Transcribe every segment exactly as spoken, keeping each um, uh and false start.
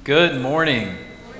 Good morning.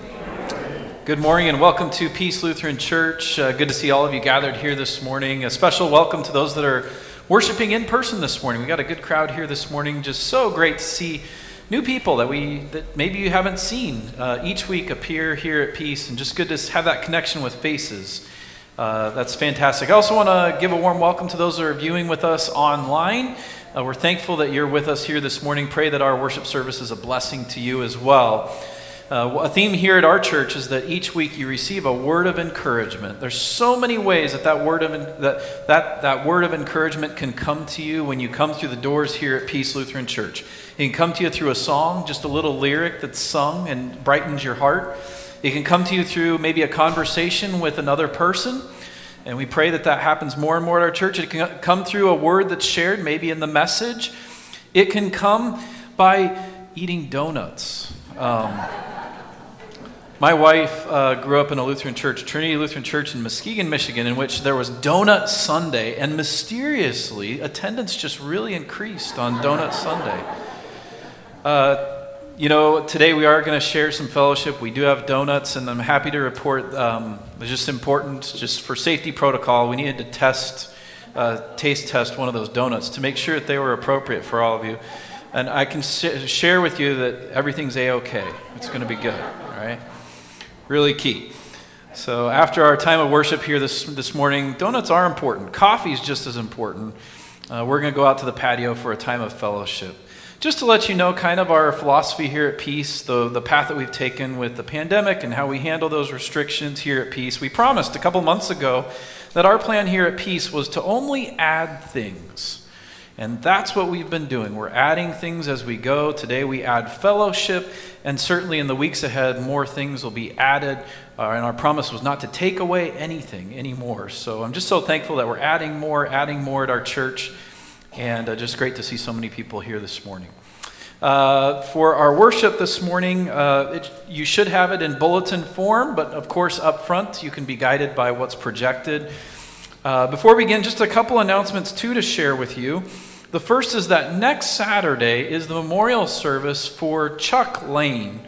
Good morning and welcome to Peace Lutheran Church. Uh, good to see all of you gathered here this morning. A special welcome to those that are worshiping in person this morning. We got a good crowd here this morning. Just so great to see new people that we that maybe you haven't seen uh, each week appear here at Peace, and just good to have that connection with faces. Uh, that's fantastic. I also want to give a warm welcome to those that are viewing with us online. Uh, we're thankful that you're with us here this morning. Pray that our worship service is a blessing to you as well. Uh, a theme here at our church is that each week you receive a word of encouragement. There's so many ways that that word of that that that word of encouragement can come to you when you come through the doors here at Peace Lutheran Church. It can come to you through a song, just a little lyric that's sung and brightens your heart. It can come to you through maybe a conversation with another person. And we pray that that happens more and more at our church. It can come through a word that's shared, maybe in the message. It can come by eating donuts. Um, my wife uh, grew up in a Lutheran church, Trinity Lutheran Church in Muskegon, Michigan, in which there was Donut Sunday. And mysteriously, attendance just really increased on Donut Sunday. Uh, You know, today we are going to share some fellowship. We do have donuts, and I'm happy to report um, it's just important, just for safety protocol, we needed to test, uh, taste test one of those donuts to make sure that they were appropriate for all of you. And I can sh- share with you that everything's A-okay. It's going to be good, all right? Really key. So after our time of worship here this this morning, donuts are important. Coffee is just as important. Uh, we're going to go out to the patio for a time of fellowship. Just to let you know kind of our philosophy here at Peace, the, the path that we've taken with the pandemic and how we handle those restrictions here at Peace. We promised a couple months ago that our plan here at Peace was to only add things. And that's what we've been doing. We're adding things as we go. Today we add fellowship, and certainly in the weeks ahead, more things will be added. Uh, and our promise was not to take away anything anymore. So I'm just so thankful that we're adding more, adding more at our church. And uh, just great to see so many people here this morning. Uh, for our worship this morning, uh, it, you should have it in bulletin form, but of course up front you can be guided by what's projected. Uh, before we begin, just a couple announcements too to share with you. The first is that next Saturday is the memorial service for Chuck Lane.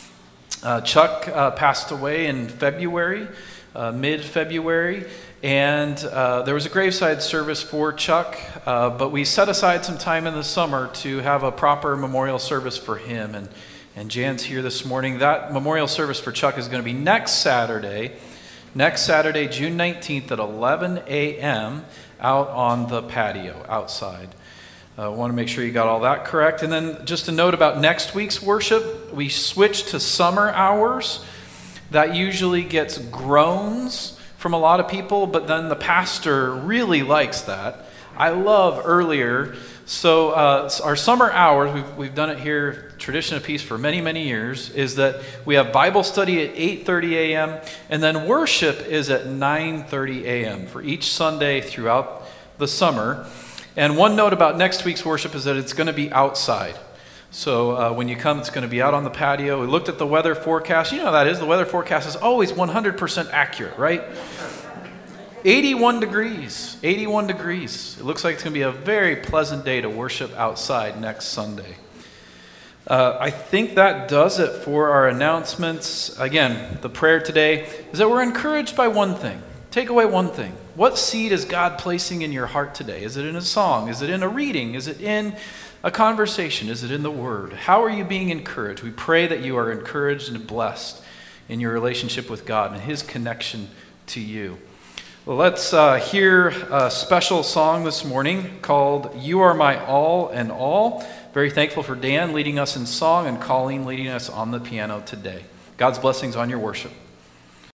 Uh, Chuck uh, passed away in February, uh, mid-February. And uh, there was a graveside service for Chuck, uh, but we set aside some time in the summer to have a proper memorial service for him. And, and Jan's here this morning. That memorial service for Chuck is going to be next Saturday, next Saturday, June nineteenth at eleven a.m. out on the patio outside. I uh, want to make sure you got all that correct. And then just a note about next week's worship, we switched to summer hours. That usually gets groans from a lot of people, but then the pastor really likes that. I love earlier. So uh, our summer hours, we've, we've done it here, Tradition of Peace, for many, many years, is that we have Bible study at eight thirty a.m., and then worship is at nine thirty a.m. for each Sunday throughout the summer. And one note about next week's worship is that it's going to be outside. So uh, when you come, it's going to be out on the patio. We looked at the weather forecast. You know how that is. The weather forecast is always one hundred percent accurate, right? eighty-one degrees. eighty-one degrees. It looks like it's going to be a very pleasant day to worship outside next Sunday. Uh, I think that does it for our announcements. Again, the prayer today is that we're encouraged by one thing. Take away one thing. What seed is God placing in your heart today? Is it in a song? Is it in a reading? Is it in a conversation? Is it in the Word? How are you being encouraged? We pray that you are encouraged and blessed in your relationship with God and His connection to you. Well, let's uh, hear a special song this morning called You Are My All and All. Very thankful for Dan leading us in song and Colleen leading us on the piano today. God's blessings on your worship.